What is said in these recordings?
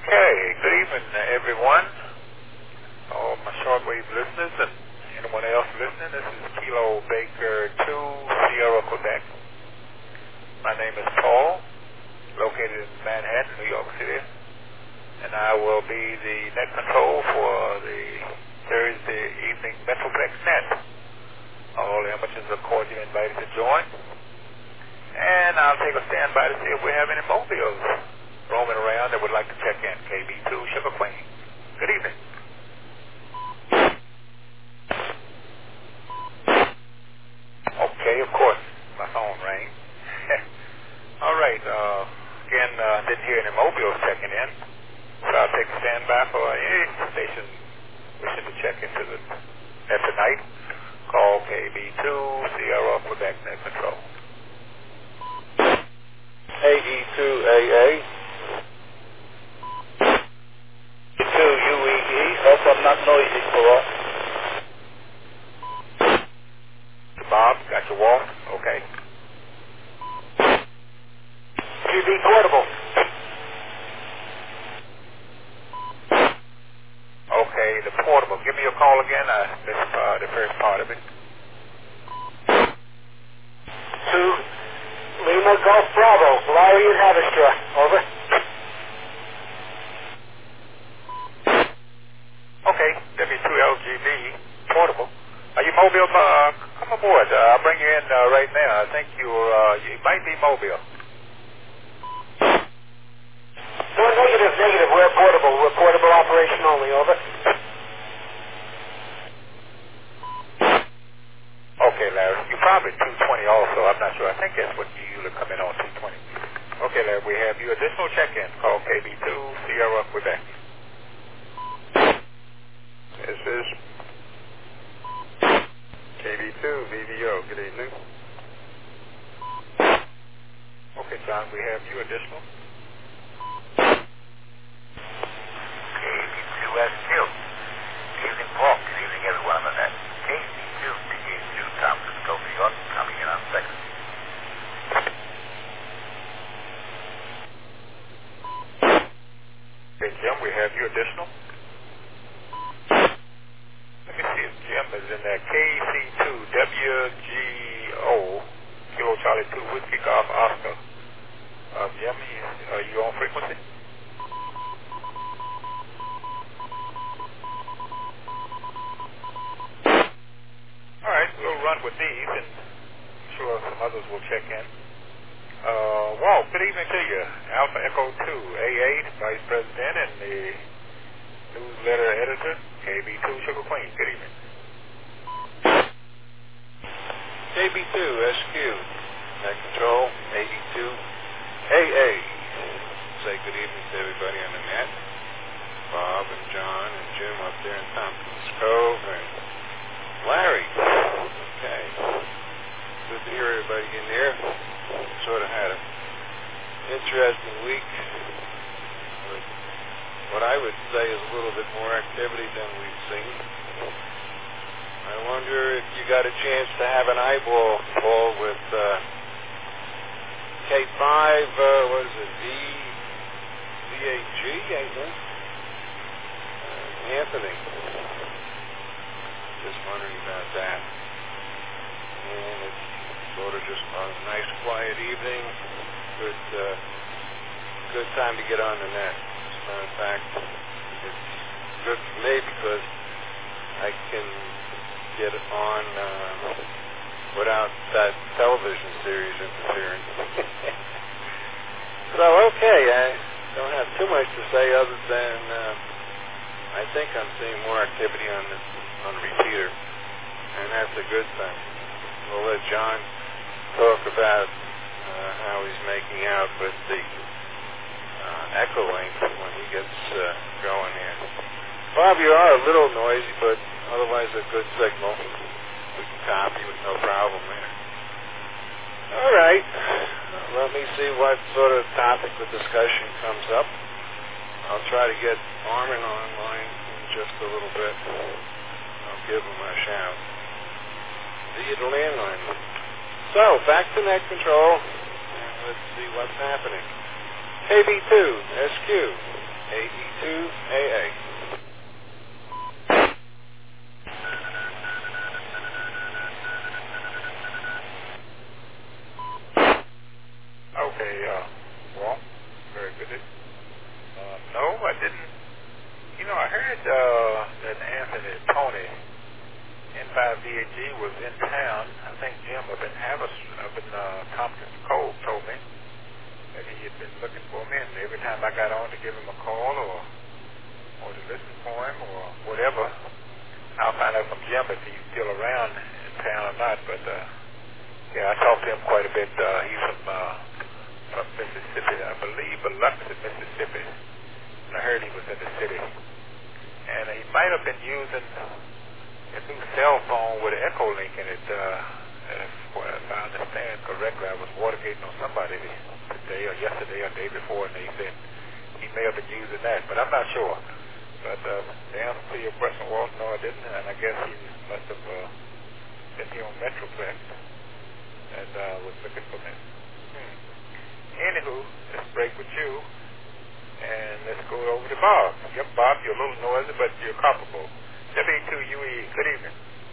Okay, good evening, everyone. All my shortwave listeners and anyone else listening. This is Kilo Baker 2, Sierra, Quebec. My name is Paul, located in Manhattan, New York City, and I will be the net control for the Thursday evening Metroplex Net. All amateurs are cordially invited to join, and I'll take a standby to see if we have any mobiles roaming around that would like to check in. KB2 Sugar Queen. Good evening. Okay, of course, my phone rang. All right, again, didn't hear any mobiles checking in, so I'll take a standby for any station wishing to check into the at tonight. Call KB2 Sierra Quebec Net Control. AE2AA. 2 UEE. Hope I'm not noisy, Paul. Bob, got your wall? Okay. QB portable. Okay, the portable. Give me your call again. I missed the first part of it. 2 Lima Golf Bravo. Larry and Havistra. Over. Okay, W2LGB portable. Are you mobile? Come aboard. I'll bring you in right now. I think you might be mobile. No, negative. We're portable. We're portable operation only. Over. Okay, Larry. You're probably 220 also. I'm not sure. I think that's what you usually come in on, 220. Okay, Larry, we have you additional check-in. Call KB2 Sierra Quebec. This is KB2 VVO. Good evening. Okay, John, we have you additional. KB2SQ. Good evening, Paul. Good evening, everyone on that. KB2, TK2, San Francisco, New York, coming in on second. Okay, Jim, we have you additional. Let me see if Jim is in there. KC2WGO, Kilo Charlie 2, Whiskey Golf Oscar. Jim, are you on frequency? All right, we'll run with these, and I'm sure some others will check in. Walt, good evening to you. Alpha Echo 2, A8, Vice President and the newsletter editor, KB2 Sugar Queen. Good evening. KB2 SQ. Net Control 82 AA. Say good evening to everybody on the net. Bob and John and Jim up there in Tompkins Cove and Larry. Okay. Good to hear everybody in there. Sort of had an interesting week. With what I would say is a little bit more activity than we've seen. I wonder if you got a chance to have an eyeball, Paul, with K5, what is it, VAG, I think? Anthony. Just wondering about that. And it's sort of just a nice, quiet evening. Good time to get on the net. As a matter of fact, it's good for me because I can get it on without that television series interfering. So, okay, I don't have too much to say other than I think I'm seeing more activity on the repeater, and that's a good thing. We'll let John talk about how he's making out with the echo link when he gets going here. Bob, you are a little noisy, but otherwise a good signal. We can copy with no problem there. All right. Let me see what sort of topic the discussion comes up. I'll try to get Armin online in just a little bit. I'll give him a shout via the landline. So, back to net control, and let's see what's happening. KB2, SQ, AE W2AA. Okay, well, very good. No, I didn't. You know, I heard that Anthony Tony, N5VAG, was in town. I think Jim up in Tompkins Cove told me that he had been looking for me, and every time I got on to give him a call or to listen for him or whatever, I'll find out from Jim if he's still around in town or not. But yeah, I talked to him quite a bit. He's from Mississippi, I believe, Biloxi, Mississippi. And I heard he was in the city, and he might have been using a new cell phone with an echo link in it. If I understand correctly, I was Watergating on somebody today or yesterday or the day before, and they said he may have been using that, but I'm not sure. But the answer to your question was no, I didn't, and I guess he must have been here on Metroplex and was looking for me. Anywho, let's break with you, and let's go over to Bob. Yep, Bob, you're a little noisy, but you're comparable. W2UE, good evening.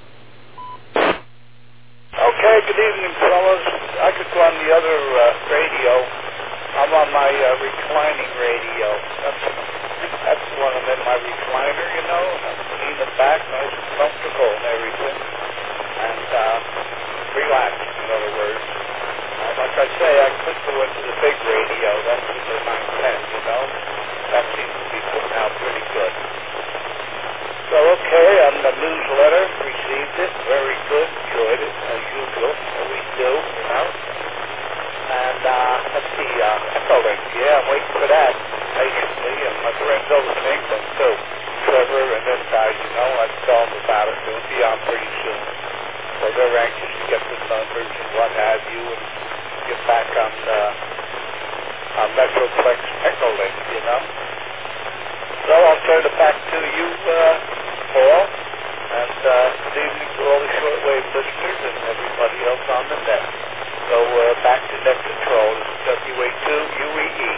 Okay, good evening, fellas. I could go on the other radio. I'm on my reclining radio. That's the one I'm in my recliner, you know. I'm leaning the back, nice and comfortable and everything. And relaxed, in other words. Like I say, I could go into the big radio. That's in the 910, you know. That seems to be putting out pretty good. So, okay, on the newsletter, received it. Very good. Enjoyed it, as usual. Always do, you know. And, let's see, Echolink. Yeah, I'm waiting for that patiently. And my friends over in England, too. Trevor and them guys, you know, I tell them about it. They'll be on pretty soon. So they're anxious to get the numbers and what have you, and get back on Metroplex Echolink, you know. So I'll turn it back to you, Paul, and good evening to all the shortwave listeners and everybody else on the net. So back to net control. This is WA2UEE.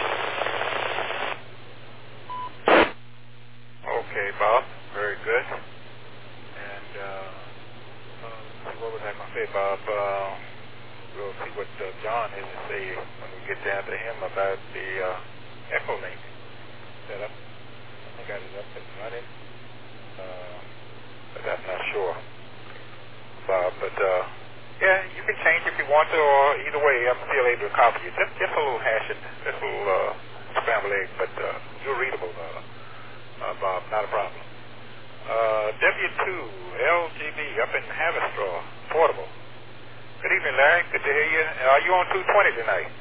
Okay, Bob, very good. And what was I going to say, Bob? We'll see what John has to say when we get down to him about the Echolink setup. I got it up and running, but I'm not sure, Bob. But yeah, you can change if you want to, or either way, I'm still able to copy you. Just a little hashing, just a little scrambled egg, but you're readable, Bob. Not a problem. W2 LGB up in Haverstraw, portable. Good evening, Larry. Good to hear you. Are you on 220 tonight?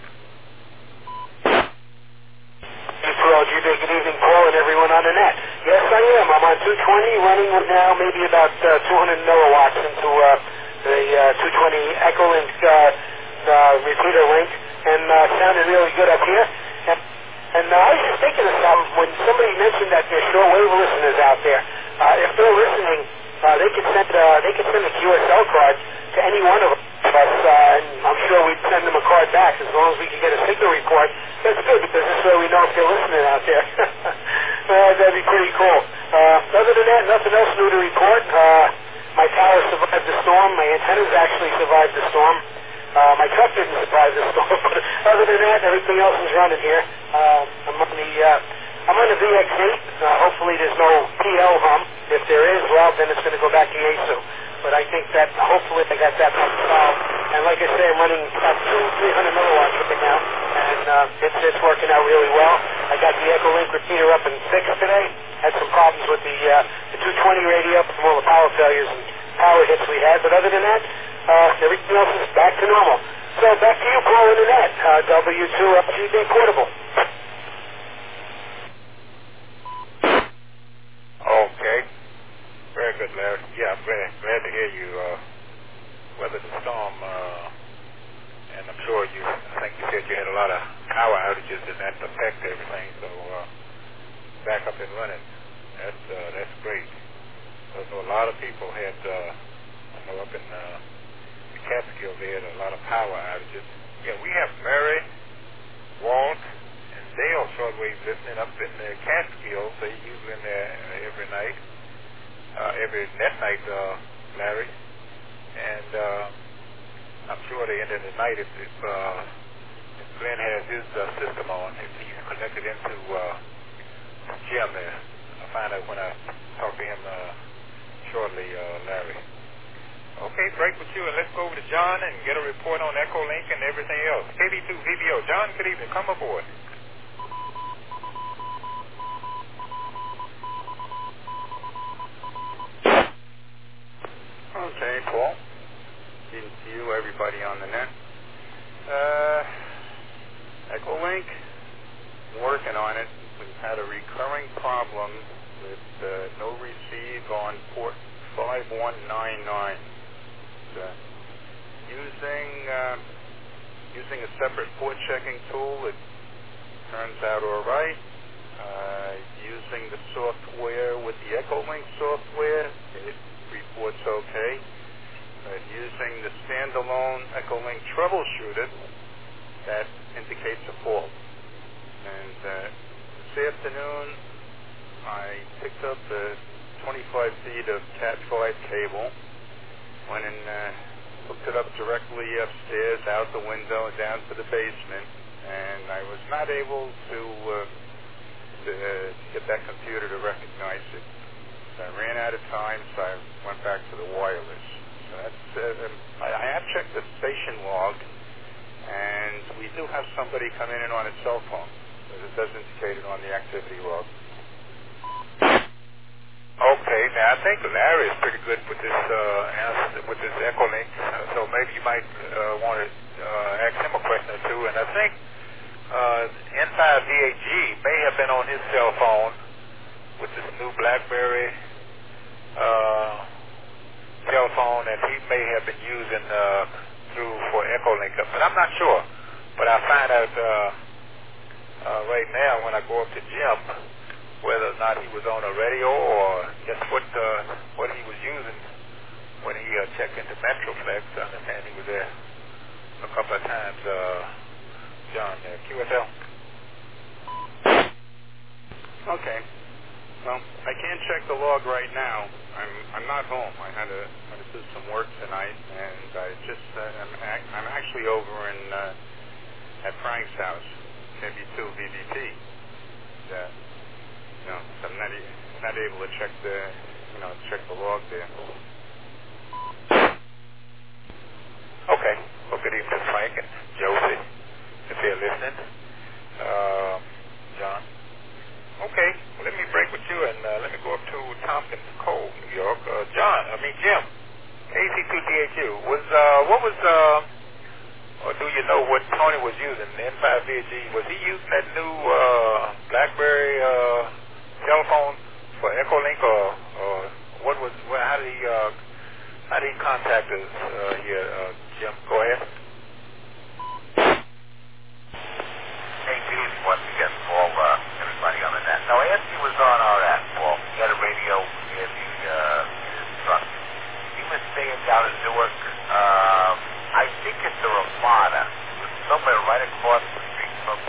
For LGB, good evening, Paul, and everyone on the net. Yes, I am. I'm on 220, running now maybe about 200 milliwatts into the 220 Echolink repeater link, and sounded really good up here. And I was just thinking of something when somebody mentioned that there's shortwave listeners out there. If they're listening, they could send a QSL card to any one of us, and I'm sure we'd send them a card back as long as we could get a signal report. That's good because this way we know if they're listening out there. That'd be pretty cool. Other than that, nothing else new to report. My tower survived the storm. My antennas actually survived the storm. My truck didn't survive the storm. But other than that, everything else is running here. I'm on the VX8. Hopefully there's no PL hum. If there is, well, then it's going to go back to Yaesu. But I think that hopefully I got that solved. And like I say, I'm running about 300 milliwatts right now, and it's working out really well. I got the Echolink repeater up and fixed today. Had some problems with the 220 radio from all the power failures and power hits we had. But other than that, everything else is back to normal. So back to you, Paul, in the net. W2 LGB portable. Okay. Very good, Larry. Yeah, I'm glad to hear you weathered the storm, and I'm sure I think you said you had a lot of power outages and that affect everything, so back up and running. That's great. I know a lot of people had, I know up in the Catskills they had a lot of power outages. Yeah, we have Mary, Walt, and Dale shortwave listening up in the Catskills. They usually in there every night, every net night, Larry. And I'm sure they end of the night if Glenn has his system on, if he's connected into Jim there. I'll find out when I talk to him shortly, Larry. Okay, break with you, and let's go over to John and get a report on Echolink and everything else. KB2 VBO. John, good evening. Come aboard. Okay, Paul. Evening to you, everybody on the net. Echolink, working on it. We've had a recurring problem with no receive on port 5199. Using a separate port checking tool, it turns out all right. Using the software with the Echolink software, it reports okay. But using the standalone Echolink troubleshooter, that indicates a fault. And this afternoon, I picked up 25 feet of Cat5 cable, went and hooked it up directly upstairs, out the window, down to the basement, and I was not able to get that computer to recognize it. So I ran out of time, so I went back to the wireless. So that's, I have checked the station log, and we do have somebody come in on a cell phone, but it does indicate it on the activity log. Okay, now I think Larry is pretty good with this answer, with this Echolink, so maybe you might want to ask him a question or two. And I think N5VAG may have been on his cell phone with this new BlackBerry cell phone, and he may have been using for Echolink, but I'm not sure. But I'll find out right now when I go up to Jim whether or not he was on a radio or just what he was using when he checked into Metroflex. I understand he was there a couple of times, John, QSL. Okay. Well, I can't check the log right now. I'm not home. I had to do some work tonight, and I just I'm actually over in at Frank's house, KB2 VVP. So I'm not able to check the log there. Okay. Well, good evening, Frank and Josie, if they're listening. John. Okay. Well, let me break with you and let me go up to Tompkins Cove, New York. Jim. KC2DHU. Or do you know what Tony was using? The N5VG. Was he using that new BlackBerry cell phone for Echolink, or what was? How did he contact us here, Jim? Go ahead. Hey, good evening once again, Paul. Everybody on the net. Now, Anthony was on our app, Paul. He had a radio in his truck. He was staying down in Newark. I think it's a Ramada. It was somewhere right across the street from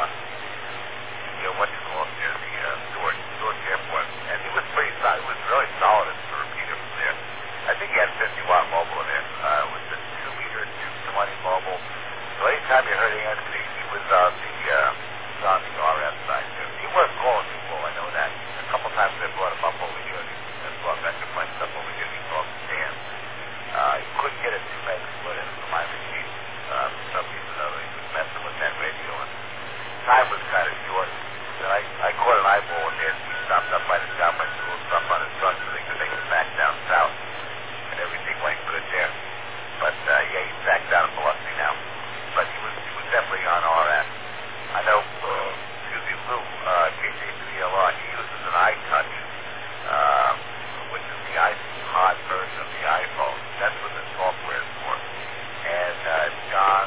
what you call it near the Newark Airport. And he was pretty solid. It was really solid as a repeater from there. I think he had 50-watt mobile in there. It was a 2-meter 220 mobile. So anytime you heard Anthony, he was on the RF side too. He was calling people, I know that. A couple times they brought him up over here. They brought Metroflex up over here. He talked to Dan. He couldn't get a 2-meg split in from my machine. For some reason or other, he was messing with that radio, and time was kind of short. And I caught an eyeball with him. He stopped up by the job, went to little stuff on his truck so they could make it back down south, and everything went good there. But he's back down in Biloxi now. But he was definitely on RF. I know, Lou, KJ3LR, he uses an iTouch, which is the iPod version of the iPhone. That's what the software is for. And John,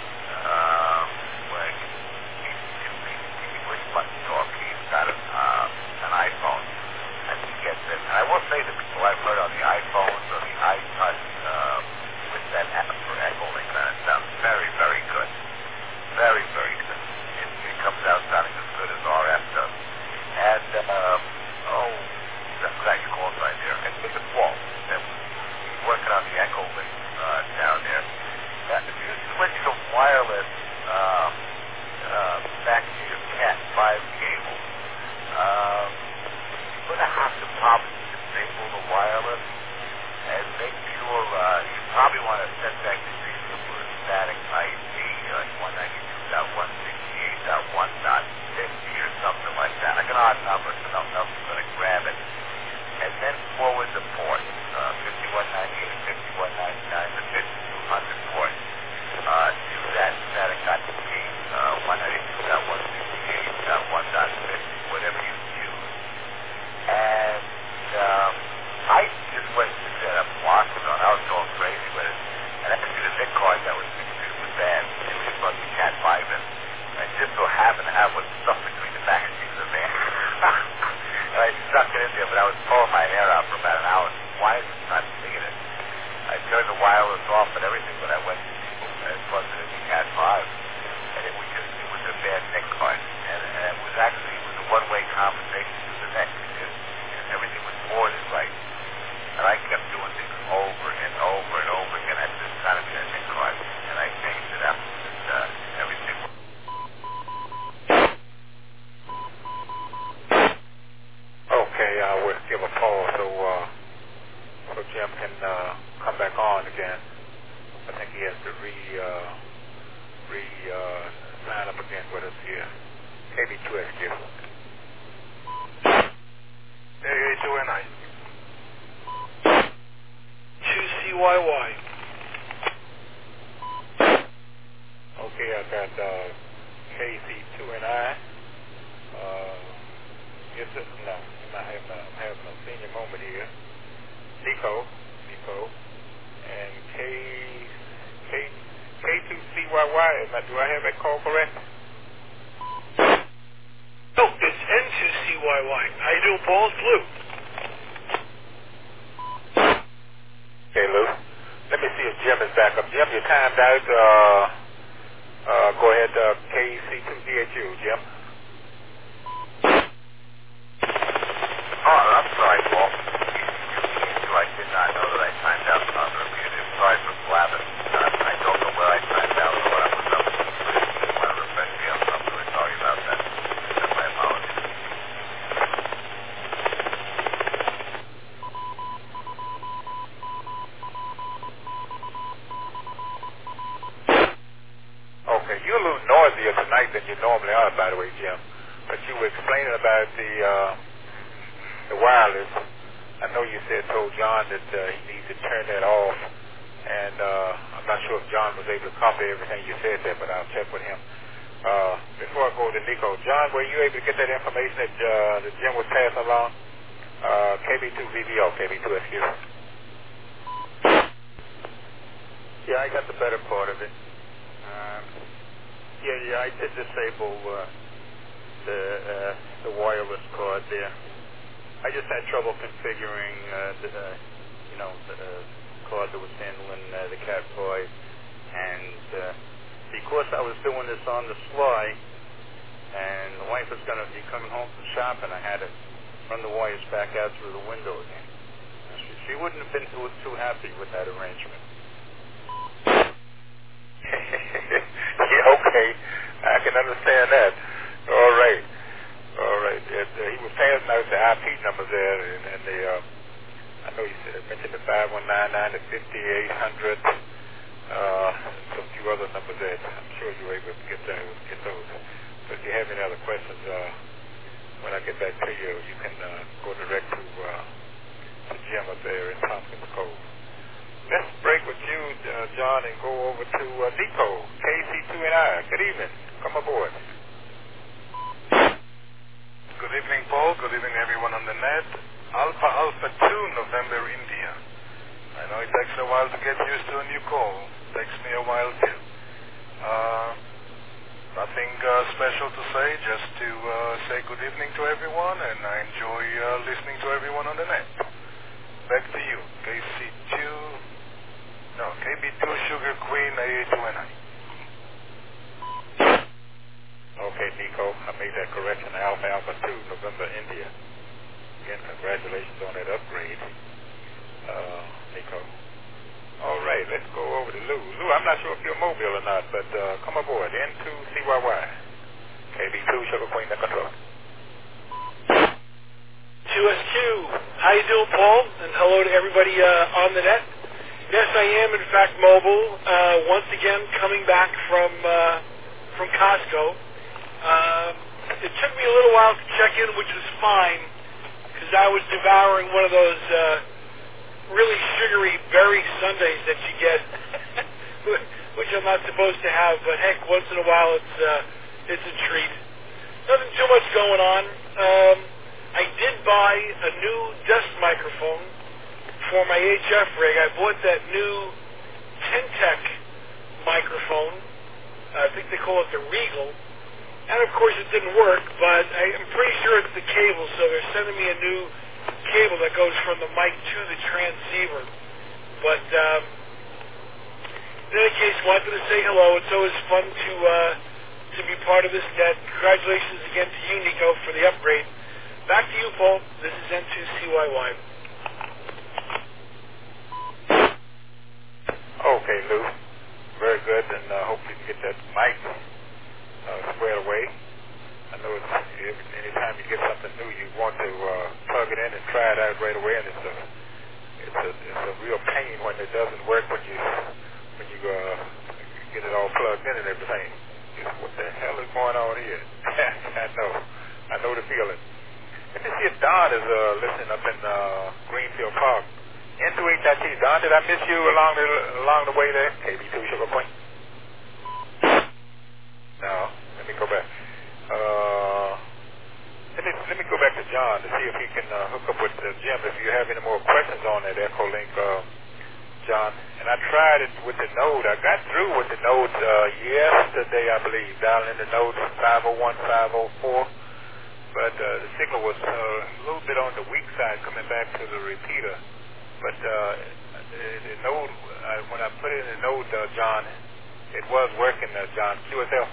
he's push button talk. He's got an iPhone. And odd number, so Nelson's going to grab it. And then forward the port, 5198 and 5199 to 5200 port. Do that static IP, 192.168.1.50, whatever you choose. And I just went to set up Washington. I was going crazy with it. And actually the NIC card that was fixed was bad. It was supposed to be Cat 5 in. And I just so happened to have what's stuck between the back seats of the van. And I stuck it in there, but I was pulling my hair out for about an hour. Why is it not seeing it? I turned the wireless off and everything, but I went to people and plugged it into Cat 5. And it was a bad NIC card. And it was a one-way conversation to the neck because everything was forwarded right. And I kept doing things over and over and over again. I just kind of a NIC card. And I changed it up and everything. Okay, we'll give a pause so Jim can come back on again. I think he has to sign up again with us here. KB2SQ. AA2NI. 2CYY. Okay, I got KC2NI. Yes, no, I'm having a senior moment here. Nico, and K2CYY. Do I have that call correct? No, it's N2CYY. How you doing, Paul? It's Lou. Okay, Lou. Let me see if Jim is back up. Jim, you're timed out. Go ahead, KC2DHU, Jim. Oh, I'm sorry, Paul. I did not know that I timed out on the repeated. Sorry for blabbing. I don't know where I timed out or what I was up to. I just want to refresh me on something. I'm sorry about that. That's my apologies. Okay, you're a little noisier tonight than you normally are, by the way, Jim. But you were explaining about the wireless. I know you told John that he needs to turn that off, and I'm not sure if John was able to copy everything you said there, but I'll check with him. Before I go to Nico, John, were you able to get that information that Jim was passing along? KB2VVO, KB2SQ. Yeah, I got the better part of it. I did disable the wireless card there. I just had trouble configuring the card that was handling the Cat 5, and because I was doing this on the sly, and the wife was going to be coming home from shopping, I had to run the wires back out through the window again. She wouldn't have been too happy with that arrangement. Yeah, okay. I can understand that. All right. He was passing out the IP numbers there, and the I know you mentioned the 5199, the 5800, some few other numbers there. I'm sure you were able to get those. So if you have any other questions, when I get back to you, you can go direct to Jim up there in Tompkins Cove. Let's break with you, John, and go over to Nico, KC2NI. Good evening. Come aboard. Good evening, Paul. Good evening, everyone on the net. Alpha Alpha 2, November, India. I know it takes a while to get used to a new call. It takes me a while too. Nothing special to say, just to say good evening to everyone, and I enjoy listening to everyone on the net. Back to you, KB2 Sugar Queen AA2NI. Okay, Nico, I made that correction. Alpha Alpha 2, November, India. Again, congratulations on that upgrade, Nico. All right, let's go over to Lou. Lou, I'm not sure if you're mobile or not, but come aboard. N2CYY. KB2 Sugar Queen, the control. 2SQ. How you doing, Paul? And hello to everybody on the net. Yes, I am, in fact, mobile. Once again, coming back from Costco. it took me a little while to check in, which was fine, because I was devouring one of those really sugary berry sundaes that you get, which I'm not supposed to have, but heck, once in a while it's a treat. Nothing too much going on. I did buy a new desk microphone for my HF rig. I bought that new Tentec microphone. I think they call it the Regal. And of course it didn't work, but I'm pretty sure it's the cable, so they're sending me a new cable that goes from the mic to the transceiver. But in any case, wanted to say hello. It's always fun to be part of this net. Congratulations again to you, Nico, for the upgrade. Back to you, Paul. This is N2CYY. Okay, Lou. Very good, and hopefully you get that mic squared away. I know anytime you get something new, you want to plug it in and try it out right away, and it's a real pain when it doesn't work when you get it all plugged in and everything. What the hell is going on here? I know the feeling. Let me see if Don is listening up in Greenfield Park. N2HIT. Don, did I miss you along the way there? KB2 Sugar Point? No. Let me go back. Let me go back to John to see if he can hook up with Jim. If you have any more questions on that Echolink, John. And I tried it with the node. I got through with the nodes yesterday, I believe, dialing in the nodes 501, 504. But the signal was a little bit on the weak side coming back to the repeater. But the node, when I put it in the node, John, it was working, John. QSL.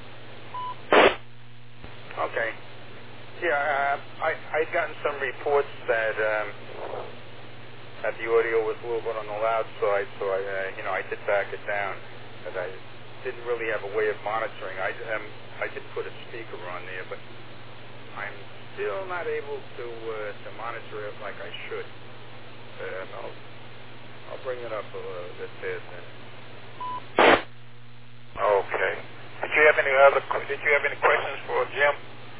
Okay. Yeah, I'd gotten some reports that the audio was a little bit on the loud side, so I did back it down. But I didn't really have a way of monitoring. I did put a speaker on there, but I'm still not able to monitor it like I should. I'll bring it up a little bit there. Okay. Did you have any questions for Jim?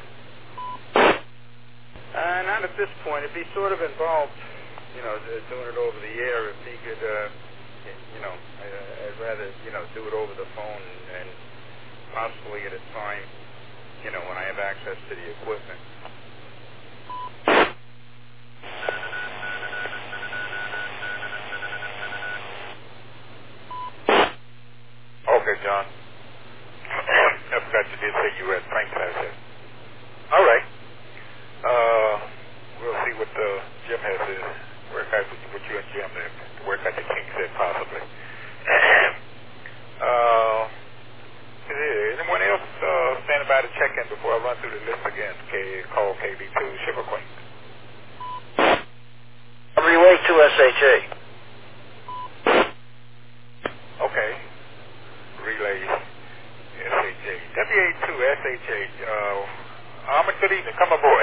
Not at this point. It'd be sort of involved, doing it over the air. If he could, I'd rather, do it over the phone and possibly at a time, when I have access to the equipment. Okay, John. I forgot you did say you were at Frank's house. All right. We'll see what Jim has to work out with you and Jim to work out the kinks there possibly. Is anyone else standing by to check in before I run through the list again? Call KB2 Sugar Queen. Relay to SHA. Okay. Relay SHA. WA2 SHA. Ahmed, good evening. Come aboard.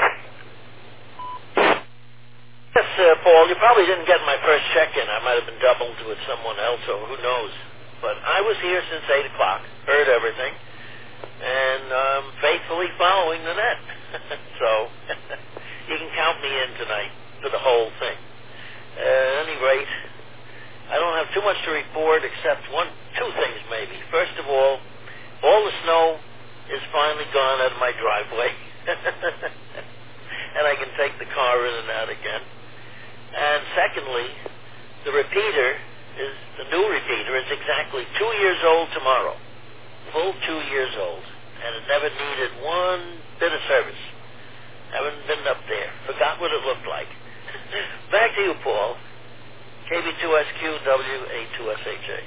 Yes, Paul, you probably didn't get my first check-in. I might have been doubled with someone else, or who knows. But I was here since 8 o'clock, heard everything, and faithfully following the net. So you can count me in tonight for the whole thing. At any rate, I don't have too much to report except two things maybe. First of all the snow is finally gone out of my driveway. And I can take the car in and out again. And secondly, the new repeater is exactly 2 years old tomorrow. Full 2 years old. And it never needed one bit of service. Haven't been up there. Forgot what it looked like. Back to you, Paul. KB2SQWA2SHA.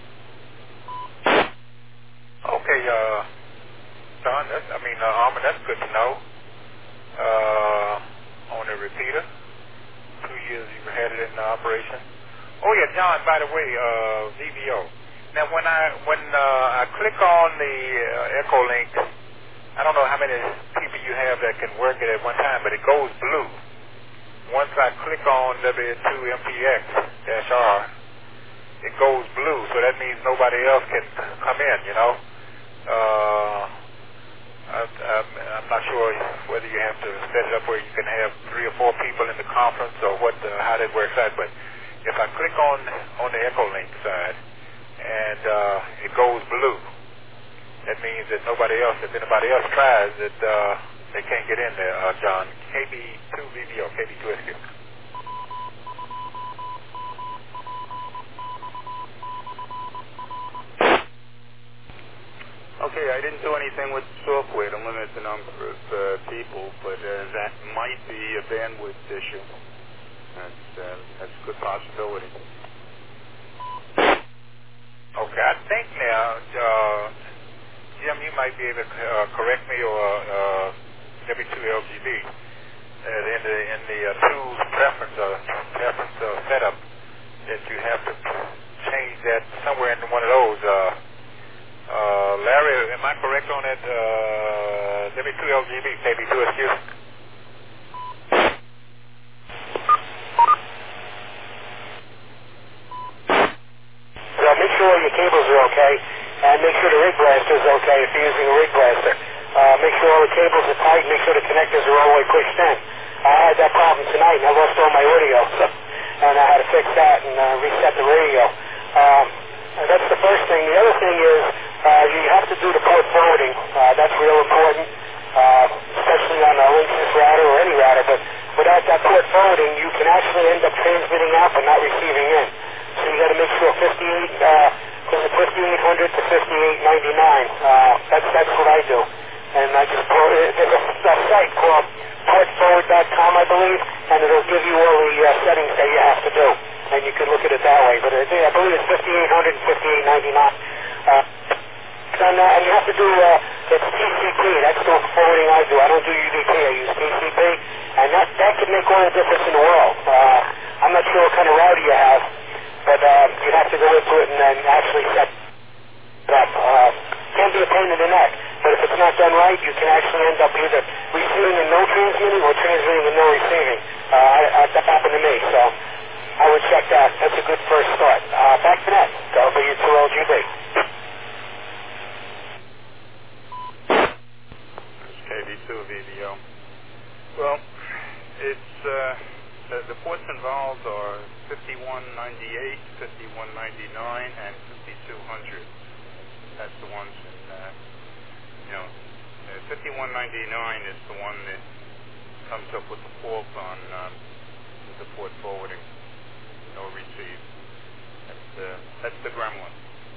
Okay, Don, Armin, that's good to know. On the repeater, 2 years you've had it in operation. Oh yeah, John, by the way, VVO. Now when I click on the Echolink, I don't know how many people you have that can work it at one time, but it goes blue. Once I click on W2MPX-R, it goes blue, so that means nobody else can come in, I'm not sure whether you have to set it up where you can have 3 or 4 people in the conference or how that works out. But if I click on the Echolink side and it goes blue, that means that if anybody else tries it, they can't get in there, John. KB2VVO, KB2SQ. Okay, I didn't do anything with the software to limit the number of people, but that might be a bandwidth issue. That's a good possibility. Okay, I think now, Jim, you might be able to correct me or W2LGB in the tools preference setup that you have to change that somewhere in one of those. Larry, am I correct on that? W2LGB, KB2SQ? So make sure all your cables are okay, and make sure the rig blaster is okay if you're using a rig blaster. Make sure all the cables are tight, make sure the connectors are all the way pushed in. I had that problem tonight, and I lost all my audio, and I had to fix that and reset the radio. That's the first thing. The other thing is you have to do the port forwarding. That's real important, especially on a Linksys router or any router. But without that port forwarding, you can actually end up transmitting out but not receiving in. So you got to make sure 5800 to 5899. That's what I do. And I just there's a site called portforward.com, I believe, and it'll give you all the settings that you have to do. And you can look at it that way. But I believe it's 5800 and 5899. And you have to do, it's TCP, that's the forwarding I do. I don't do UDP, I use TCP, and that can make all the difference in the world. I'm not sure what kind of router you have, but you have to go into it and then actually set it up. Can be a pain in the neck, but if it's not done right, you can actually end up either receiving and no transmitting or transmitting and no receiving. That happened to me, so I would check that. That's a good first start. Back to that, W2LGB. KB2VVO. Well, it's the ports involved are 5198, 5199, and 5200. That's the ones in, 5199 is the one that comes up with the fault on the port forwarding. No receive. That's the gremlin.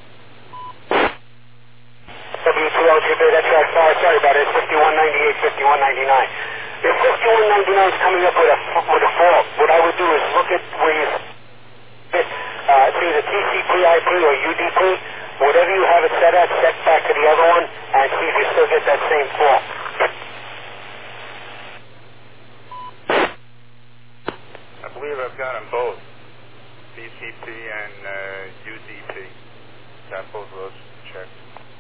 W2LGB, that's right. Sorry about it. It's 5198, 5199. If 5199 is coming up with a fault, what I would do is look at where you it's either TCP IP or UDP. Whatever you have it set at, set back to the other one and see if you still get that same fault. I believe I've got them both, TCP and UDP. Got both of those checked.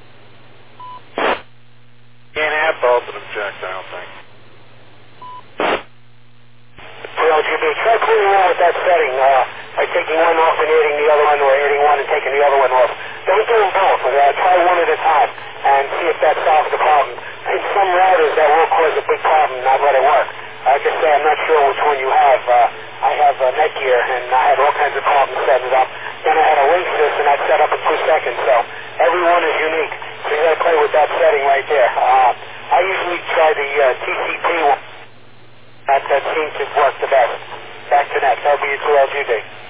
Can't have both of them checked, I don't think. LGB, try playing around with that setting by taking one off and adding the other one, or adding one and taking the other one off. Don't do them both. Try one at a time and see if that solves the problem. In some routers, that will cause a big problem and not let it work. Like I say, I'm not sure which one you have. I have Netgear, and I had all kinds of problems setting it up. Then I had a Linksys, and that set up in 2 seconds. So every one is unique. So you got to play with that setting right there. I usually try the TCP one. That seems to work the best. Back to next. W2LGB.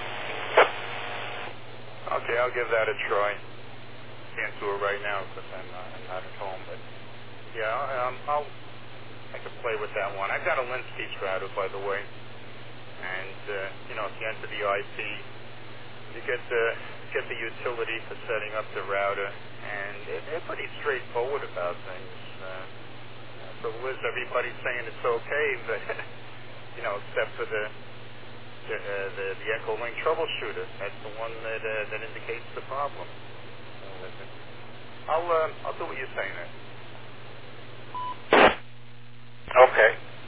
Okay, I'll give that a try. Can't do it right now because I'm not at home. But yeah, I can play with that one. I've got a Linksys router, by the way. And if you enter the IP, you get the utility for setting up the router, and they're pretty straightforward about things. So Liz, everybody's saying it's okay, but except for the Echolink troubleshooter. That's the one that indicates the problem. I'll do what you're saying there. Okay.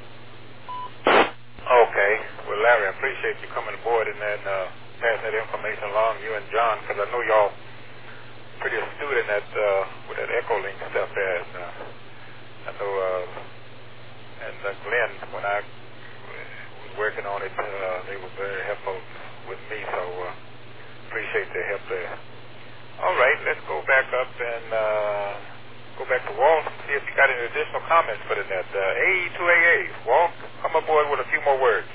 Well, Larry, I appreciate you coming aboard and then passing that information along, you and John, because I know y'all pretty astute in that with that Echolink stuff there. I know, and Glenn, when I was working on it, they were very helpful with me, so appreciate their help there. All right, let's go back up and go back to Walt and see if you got any additional comments for the net. AE2AA, Walt, come aboard with a few more words.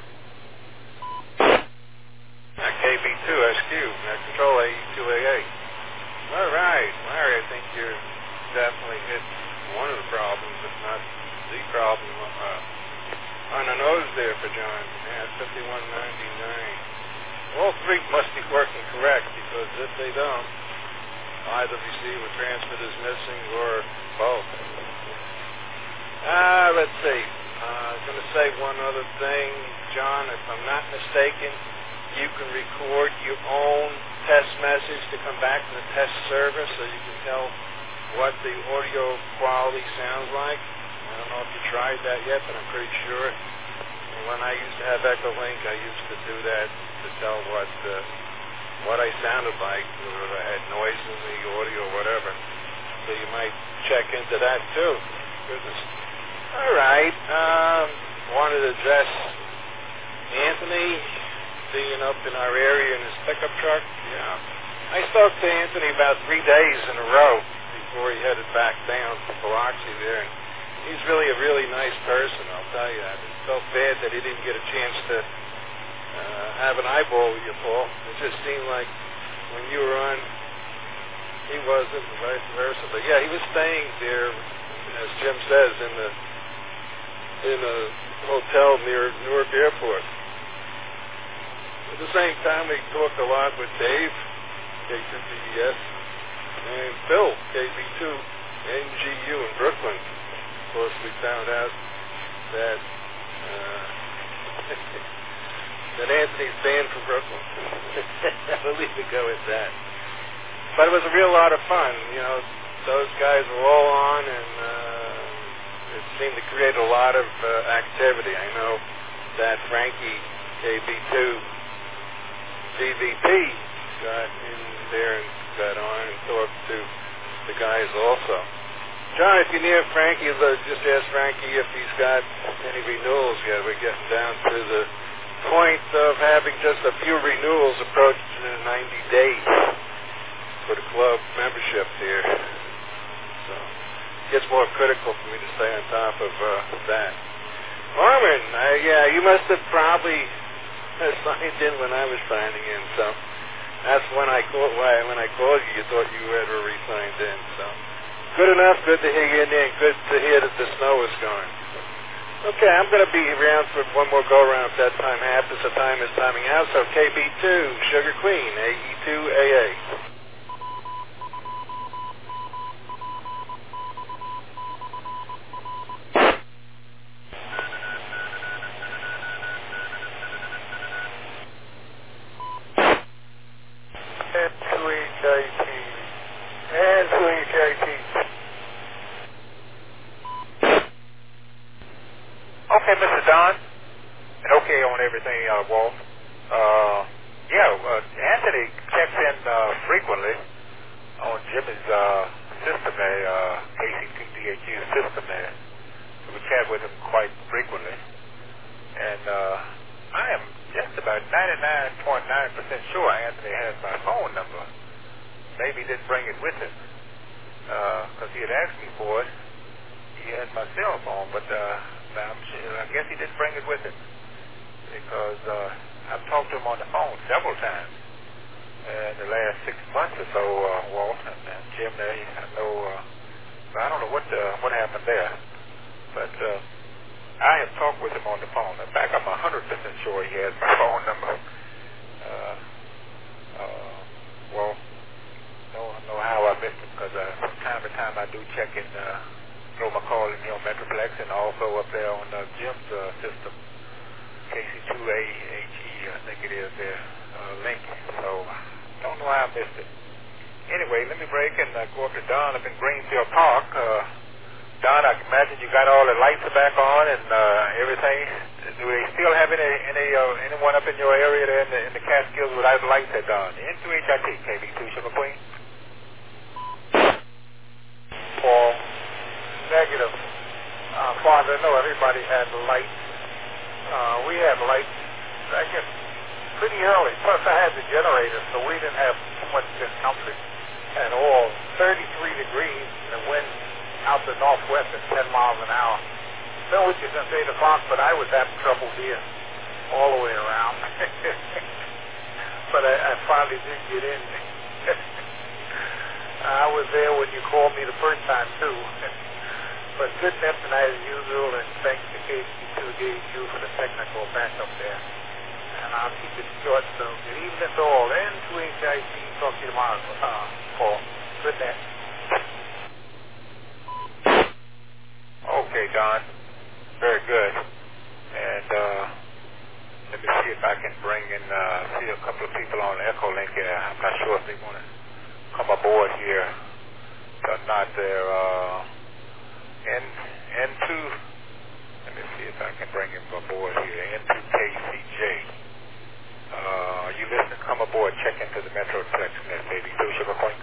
KB2SQ, Control AE2AA. All right, Larry, I think you're definitely hit one of the problems, if not the problem, on the nose there for John. Yeah, 5199. All three must be working correct, because if they don't, either receive or transmit is missing or both. Let's see. I'm going to say one other thing, John. If I'm not mistaken, you can record your own test message to come back to the test server so you can tell what the audio quality sounds like. I don't know if you tried that yet, but I'm pretty sure. When I used to have Echolink, I used to do that to tell what I sounded like, whether I had noise in the audio or whatever. So you might check into that too. Goodness. All right. Wanted to address Anthony being up in our area in his pickup truck. Yeah. I spoke to Anthony about 3 days in a row before he headed back down to Biloxi there. And he's really a really nice person, I'll tell you. I felt bad that he didn't get a chance to have an eyeball with you, Paul. It just seemed like when you were on, he wasn't, and vice versa. But yeah, he was staying there, as Jim says, in a hotel near Newark Airport. At the same time, we talked a lot with Dave, K2BDS, and Phil, KB2, NGU in Brooklyn. Of course, we found out that that Anthony's banned from Brooklyn. We'll leave it go at that. But it was a real lot of fun. You know, those guys were all on, and it seemed to create a lot of activity. I know that Frankie, KB2, DVP, got in there and got on and talked to the guys also. John, if you're near Frankie, just ask Frankie if he's got any renewals yet. We're getting down to the point of having just a few renewals approaching in 90 days for the club membership here. So it gets more critical for me to stay on top of that. Norman, yeah, you must have probably signed in when I was signing in, so that's when I called you, you thought you had already signed in, so good enough, good to hear you in there, and good to hear that the snow is going. Okay, I'm going to be around for one more go-around if that time happens. The time is timing out, so KB2, Sugar Queen, AE2AA. And 2HIT. Okay, Mr. Don, and okay on everything, Walt. Anthony checks in frequently on Jimmy's system there, KC2DHU system there. So we chat with him quite frequently. And I am just about 99.9% sure Anthony has my phone number. Maybe he didn't bring it with him because he had asked me for it. He has my cell phone, but I guess he didn't bring it with him because I've talked to him on the phone several times in the last 6 months or so, Walt and Jim there. I know, I don't know what happened there, but I have talked with him on the phone. In fact, I'm 100% sure he has my phone number. Don't know how I missed it because from time to time I do check in, throw my call in on Metroplex and also up there on Jim's system, KC2AHE, I think it is there, link. So don't know how I missed it. Anyway, let me break and go up to Don up in Greenfield Park. Don, I imagine you got all the lights back on and everything. Do they still have anyone up in your area there in the Catskills without the lights at Don? N2HIT, KB2, Sugar Queen. Paul, negative. far as I know, everybody had lights. We had lights, I guess, pretty early. Plus, I had the generator, so we didn't have too much discomfort at all. 33 degrees, the wind out the northwest at 10 miles an hour. Don't know what you can say to Fox, but I was having trouble here all the way around. But I finally did get in. I was there when you called me the first time, too. But good enough tonight as usual, and thanks to KC2DHU for the technical backup there. And I'll keep it short, so good evening to all. And to HIC, talk to you tomorrow, Paul. Good night. Okay, Don. Very good. And let me see if I can bring in, see a couple of people on Echo Link here. I'm not sure if they want to come aboard here or not. They're N2. Let me see if I can bring him aboard here. N2KCJ. You listening? Come aboard. Check into the Metroplex Net, baby. 2 Sugar Point.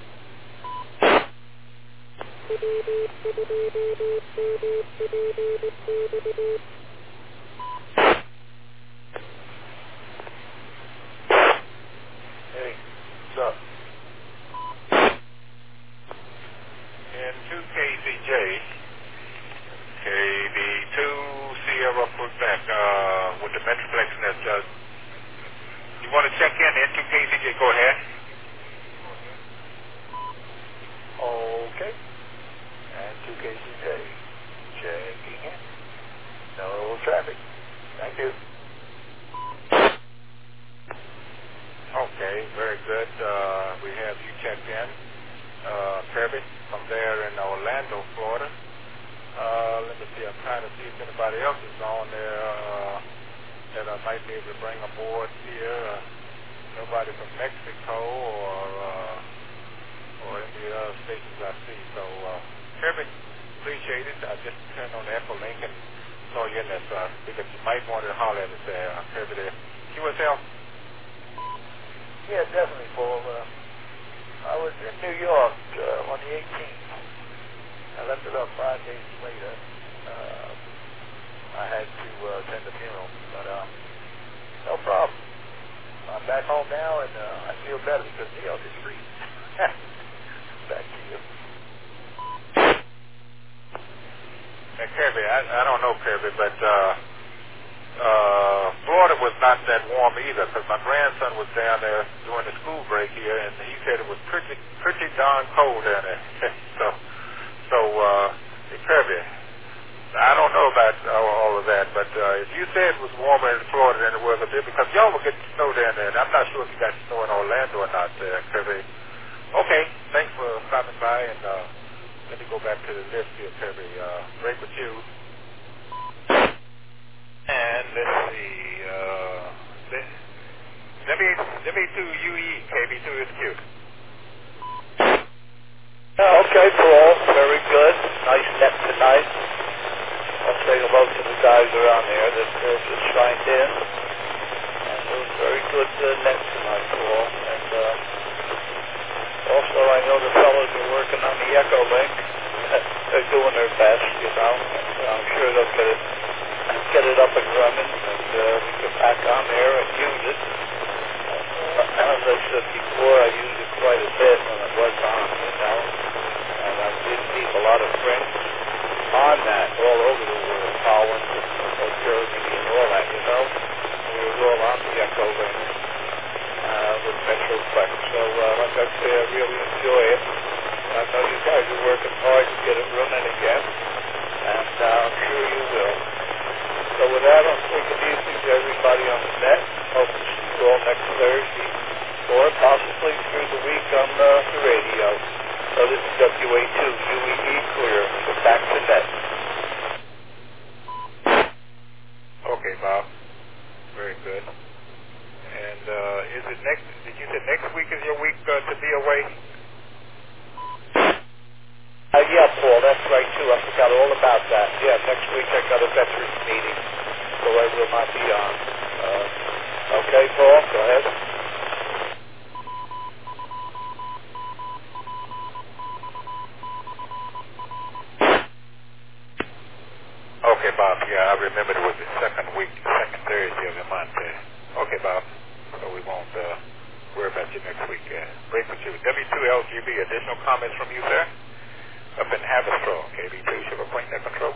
Hey, what's up? N2KCJ. KB2 Sierra Quebec with the Metroplex Net. You want to check in? N2KCJ, go ahead. Okay. And 2KCJ. Checking in. No traffic. Thank you. Okay, very good. We have you checked in. Kirby from there in Orlando, Florida. Let me see. I'm trying to see if anybody else is on there that I might be able to bring aboard here. Nobody from Mexico or any of the other stations I see. So, Kirby, appreciate it. I just turned on the Echo Link and saw you in there, so I figured you might want to holler at us there, Kirby there. QSL? Yeah, definitely, Paul. I was in New York on the 18th. I left it up 5 days later. I had to attend the funeral, but no problem. I'm back home now, and I feel better because New York is free. Back to you. Hey, Kirby, I don't know, Kirby, but Florida was not that warm either because my grandson was down there during the school break here, and he said it was pretty darn cold down there. So, hey, Kirby, I don't know about all of that, but if you said it was warmer in Florida than it was up there, because y'all were getting snow down there, and I'm not sure if you got snow in Orlando or not, Kirby. Okay, thanks for stopping by, and let me go back to the list here, Kirby. Break with you. And let's see, let me do UE, KB2 is cute. Okay, Paul. Very good. Nice net tonight. I'll say hello to the guys around there that just signed in. And it was very good net tonight, Paul. And also, I know the fellows are working on the Echo Link. They're doing their best, you know. And I'm sure they'll get it up and running, and we get back on there and use it. As I said before, I use it quite a bit when it was on, you know. And I did meet a lot of friends on that all over the world, Holland and Germany and all that, you know. We were all on the Echo Link with Metroplex. So, like I say, I really enjoy it. I know you guys are working hard to get it running again, and I'm sure you will. So with that, I'm taking it easy to everybody on the net. Hope to see you all next Thursday, or possibly through the week on the radio. So this is WA2, UEE clear. So back to net. Okay, Bob. Very good. And is it next? Did you say next week is your week to be away? Yeah, Paul, that's right too. I forgot all about that. Yeah, next week I got a veterans meeting, so I will not be on. Okay, Paul, go ahead. remembered it was the second Thursday of the month. Okay, Bob. So we won't worry about you next week. Break with you. W2LGB, additional comments from you, sir? Up in Haverstraw, KB2, Sugar Point Net Control.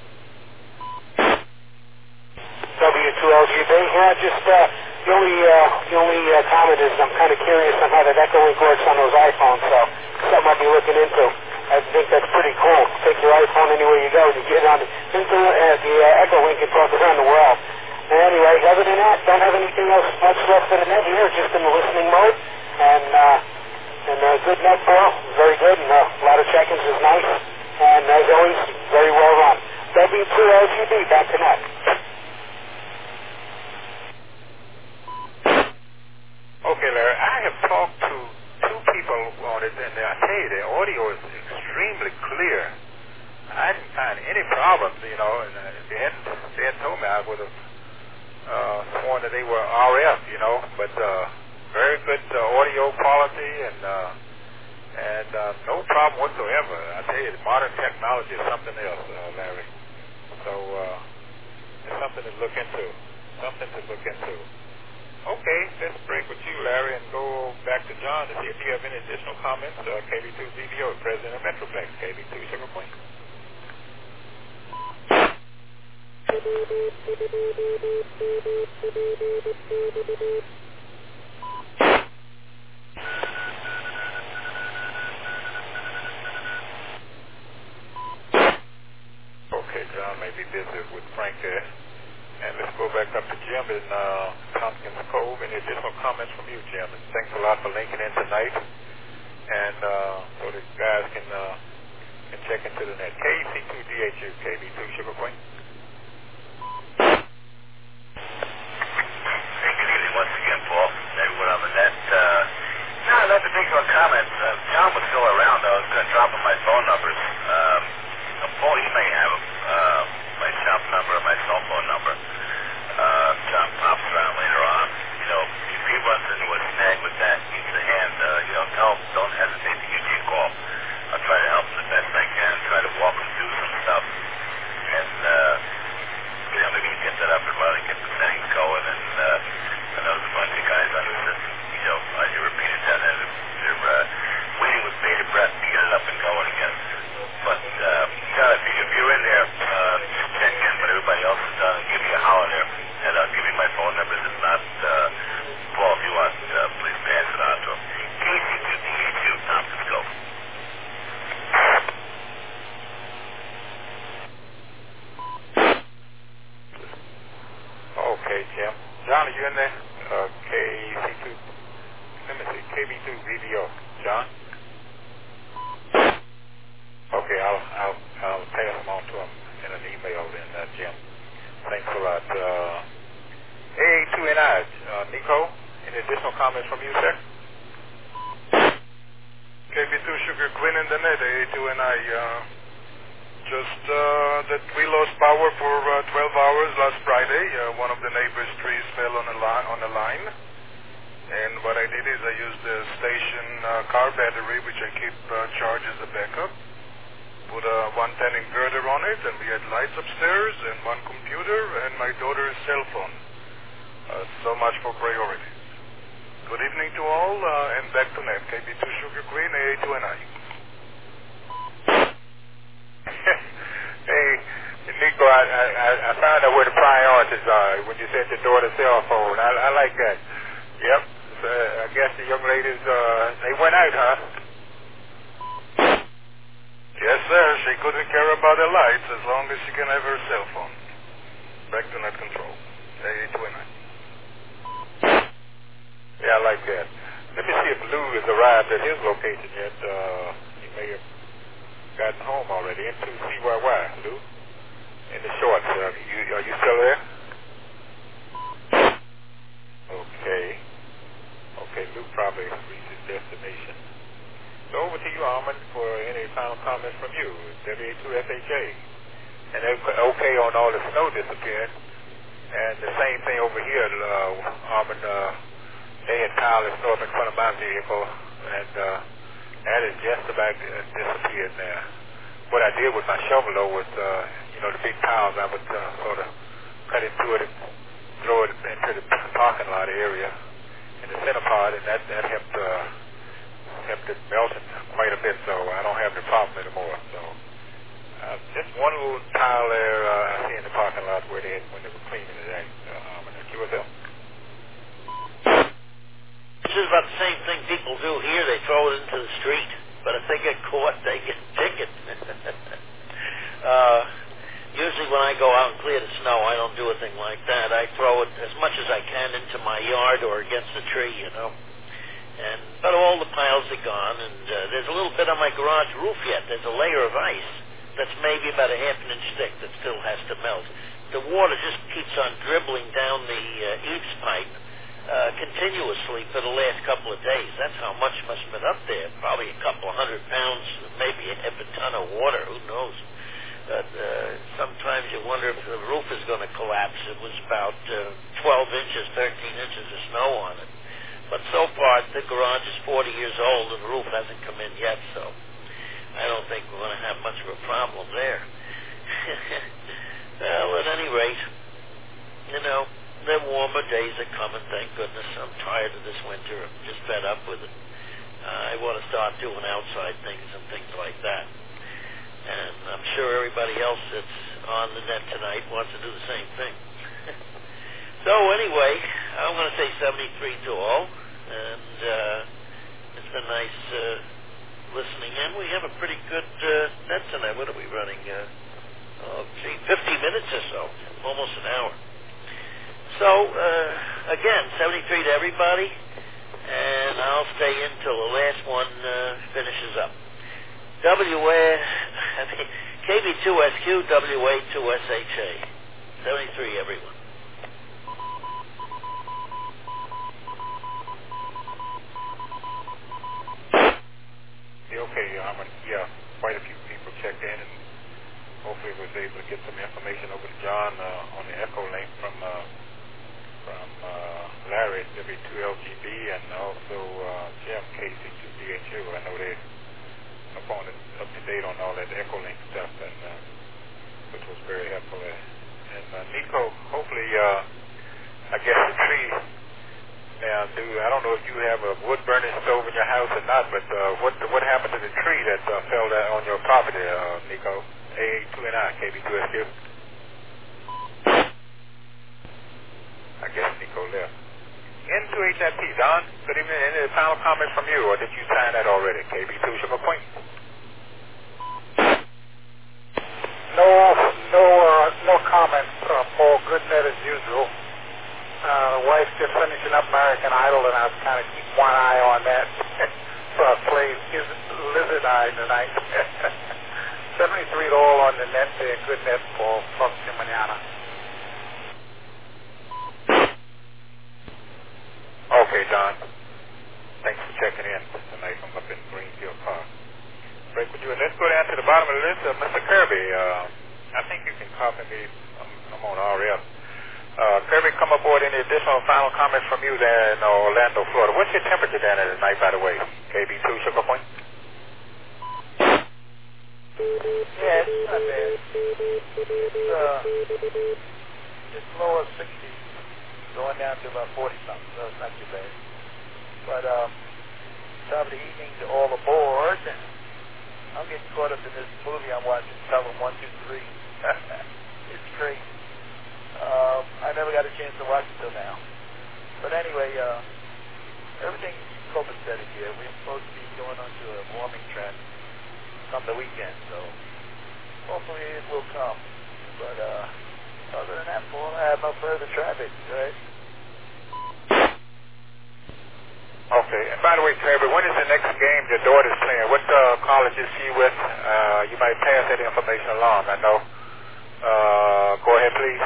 W2LGB, yeah, just the only comment is I'm kind of curious on how that Echolink works on those iPhones, so something I'll be looking into. I think that's pretty cool. Take your iPhone anywhere you go, and you get on into the Echolink and talk around the world. And anyway, other than that, don't have anything else much left for the net here, just in the listening mode. And good net ball, very good, and a lot of check-ins is nice. And as always, very well run. W2LGB, back to net. Okay, Larry, I have talked to two people on it, and I tell you, the audio is extremely clear. I didn't find any problems, you know, and if they hadn't told me, I would have sworn that they were RF, you know, but very good audio quality and no problem whatsoever. I tell you, modern technology is something else, Larry. So it's something to look into. Okay, let's break with you, Larry, and go back to John to see if you have any additional comments. KB2 ZBO, President of Metroplex, KB2 Sugar Point. Okay, John may be busy with Frank there. And let's go back up to Jim in Tompkins Cove. Any additional comments from you, Jim? And thanks a lot for linking in tonight. And so the guys can check into the net. KC2DHU, KB2 Sugar Point. Hey, good evening once again, Paul. Everyone on the net. No particular comments. John was still around. I was going to drop him my phone numbers. Paul, you may have my shop number or my cell phone number. John pops around later on. You know, if he runs into a snag with that, needs a hand, don't hesitate to give me a call. I'll try to help him the best I can, try to walk him through some stuff. And, maybe we can get that up and running, get the settings going. And I know there's a bunch of guys on the system, as you repeated that, they're waiting with bated breath to get it up and going again. But, John, if you're in there, just check in when everybody else is done and give me a holler there. And I'll give you my phone numbers. If not, Paul, if you want, please pass it on to him. KC2DHU, Tompkins Cove. Okay, Jim. John, are you in there? KC2, let me see, KB2 VVO. John? Okay, I'll pass them on to him in an email then, Jim. Thanks a lot. AA2NI, Nico, any additional comments from you, sir? KB2 Sugar Queen in the net, AA2NI. Just that we lost power for 12 hours last Friday. One of the neighbor's trees fell on a line. And what I did is I used the station car battery, which I keep charged as a backup. Put a 110 inverter on it, and we had lights upstairs, and one computer, and my daughter's cell phone. So much for priorities. Good evening to all, and back to net. KB2 Sugar Queen, AA2NI. Hey, Nico, I found out where the priorities are when you said your daughter's cell phone. I like that. Yep. So I guess the young ladies, they went out, huh? Yes, sir. She couldn't care about the lights as long as she can have her cell phone. Back to net control. AA2NI. Yeah, I like that. Let me see if Lou has arrived at his location yet. He may have gotten home already. Into CYY, Lou. In the shorts. Are you still there? Okay, Lou probably reached his destination. So over to you, Armand, for any final comments from you. WA2FHA. And okay on all the snow disappearing. And the same thing over here, Armand, they had piled the snow up in front of my vehicle, and that is just about disappeared now. What I did with my shovel, though, was, the big piles, I would sort of cut into it and throw it into the parking lot area in the center part, and that helped it melt quite a bit, so I don't have the problem anymore. So just one little tile there I see in the parking lot when they were cleaning it out. QSL. This is about the same thing people do here. They throw it into the street, but if they get caught, they get a ticket. Usually when I go out and clear the snow, I don't do a thing like that. I throw it as much as I can into my yard or against a tree, you know. But all the piles are gone, and there's a little bit on my garage roof yet. There's a layer of ice that's maybe about a half-inch thick that still has to melt. The water just keeps on dribbling down the eaves pipe continuously for the last couple of days. That's how much must have been up there. Probably a couple of 100 pounds, maybe a half a ton of water. Who knows? But sometimes you wonder if the roof is going to collapse. It was about 12 inches, 13 inches of snow on it. But so far, the garage is 40 years old and the roof hasn't come in yet, so I don't think we're going to have much of a problem there. Well, at any rate, you know, the warmer days are coming, thank goodness. I'm tired of this winter. I'm just fed up with it. I want to start doing outside things and things like that. And I'm sure everybody else that's on the net tonight wants to do the same thing. So anyway, I'm going to say 73 to all. And it's been nice listening in. We have a pretty good net tonight. What are we running? 50 minutes or so, almost an hour. So, again, 73 to everybody, and I'll stay in till the last one finishes up. KB2SQ, WA2SHA. 73, everyone. Okay, quite a few people checked in, and hopefully was able to get some information over to John on the echo link from Larry at W2LGB and also Jim KC2CHU. I know they're up to date on all that echo link stuff, and which was very helpful. And Nico, hopefully, I guess the tree. Now, I don't know if you have a wood burning stove in your house or not, but what happened to the tree that fell down on your property, Nico? AA2NI, KB2SQ. I guess Nico left. N2HIP, Don, good evening. Any final comments from you, or did you sign that already? KB2 Sugar Point. No comments. Paul, good net as usual. The wife's just finishing up American Idol, and I've kind of keep one eye on that. So I played Lizard Eye tonight. 73 to all on the net there. Good net, Paul. Talk to you mañana. Okay, Don. Thanks for checking in tonight from up in Greenfield Park. Break with you. And let's go down to the bottom of the list. Mr. Kirby, I think you can copy me. I'm on RF. Kirby, come aboard. Any additional final comments from you there in Orlando, Florida? What's your temperature down there tonight, by the way? KB2 Sugar Point? Yeah, it's not bad. It's lower 60s, going down to about 40-something, so it's not too bad. But top of the evening to all aboard. I'm getting caught up in this movie I'm watching, Pelham 1, 2, 3. It's great. I never got a chance to watch it till now. But anyway, everything's copacetic here. We're supposed to be going onto a warming trend come the weekend, so hopefully it will come. But other than that, Paul, I have no further traffic, right? Okay, and by the way, Kirby, when is the next game your daughter's playing? What college is she with? You might pass that information along, I know. Go ahead, please.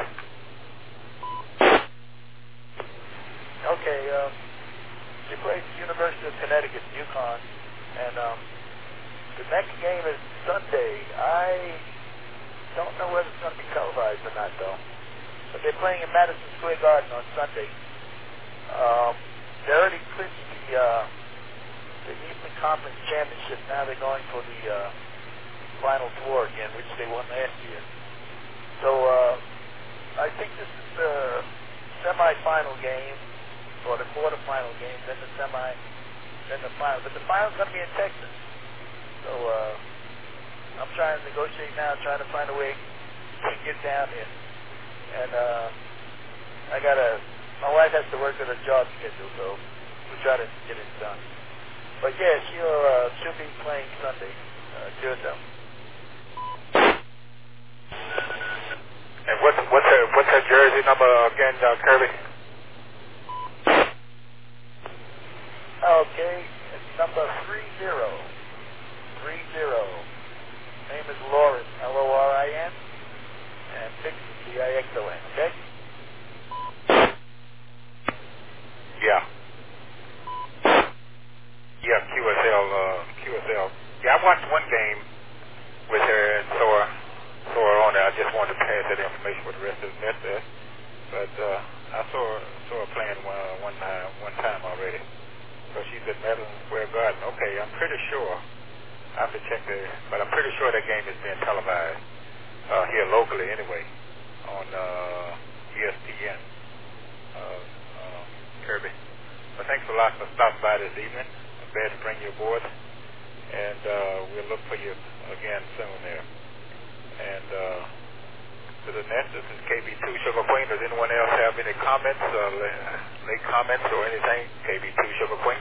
Okay, she plays University of Connecticut, UConn, and the next game is Sunday. I don't know whether it's going to be televised or not, though. But they're playing in Madison Square Garden on Sunday. They already clinched the Eastern Conference Championship. Now they're going for the Final Four again, which they won last year. So I think this is the semifinal game, or the quarterfinal game, then the final. But the final's going to be in Texas. So I'm trying to negotiate now, trying to find a way to get down here. And my wife has to work at a job schedule, so we'll try to get it done. But yeah, she'll be playing Sunday. Good though. And what's her jersey number again, Kirby? Okay, it's number 30. Name is Lauren, Lorin, and Dixon, Dixon. Okay. Yeah. Yeah, QSL. Yeah, I watched one game with her and saw her on there. I just wanted to pass that information with the rest of the net there. But I saw her playing one time already. So she's at Madison Square Garden. Okay, I'm pretty sure. I have to check there, but I'm pretty sure that game is being televised here locally anyway on ESPN. Kirby. Well, thanks a lot for stopping by this evening. I'm glad to bring you aboard, and we'll look for you again soon there. And to the net, this is KB2 Sugar Queen. Does anyone else have any comments, late comments or anything? KB2 Sugar Queen.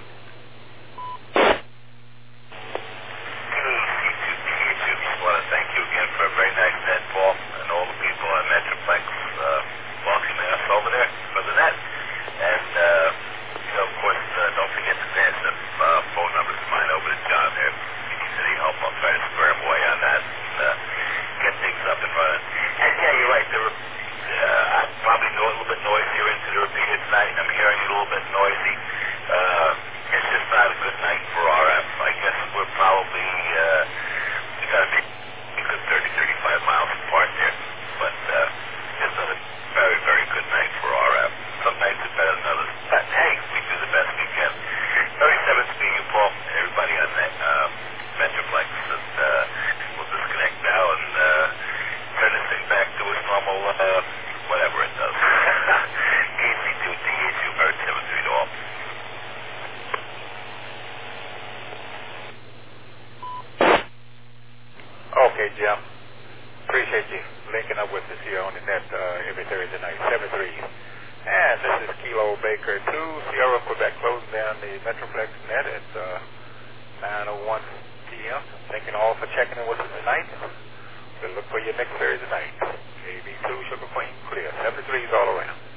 I want to thank you again for a very nice net ball and all the people at Metroplex welcoming us over there for the net. And, of course, don't forget to pass the phone numbers of mine over to John there. If he needs any help, I'll try to square him away on that and get things up and running. And, yeah, you're right. I'm probably a little bit noisier into the repeater tonight. I'm hearing it a little bit noisy. It's just not a good night for RF. I guess we're probably got to be a good 30-35 miles apart there. But it's not a very, very good night for RF. Some nights are better than others. But, hey, we do the best we can. 37 speaking, Paul, and everybody on that Metroplex. And we'll disconnect now and turn this thing back to its normal, whatever it does. KC2 DHU Earth 73 to all. Okay, Jim. Appreciate you linking up with us here on the net every Thursday night, 7-3. And this is Kilo Baker 2, Sierra, Quebec, closing down the Metroplex net at 9:01 p.m. Thank you all for checking in with us tonight. We'll look for you next Thursday night. AB2 Sugar Queen, clear. 73s all around.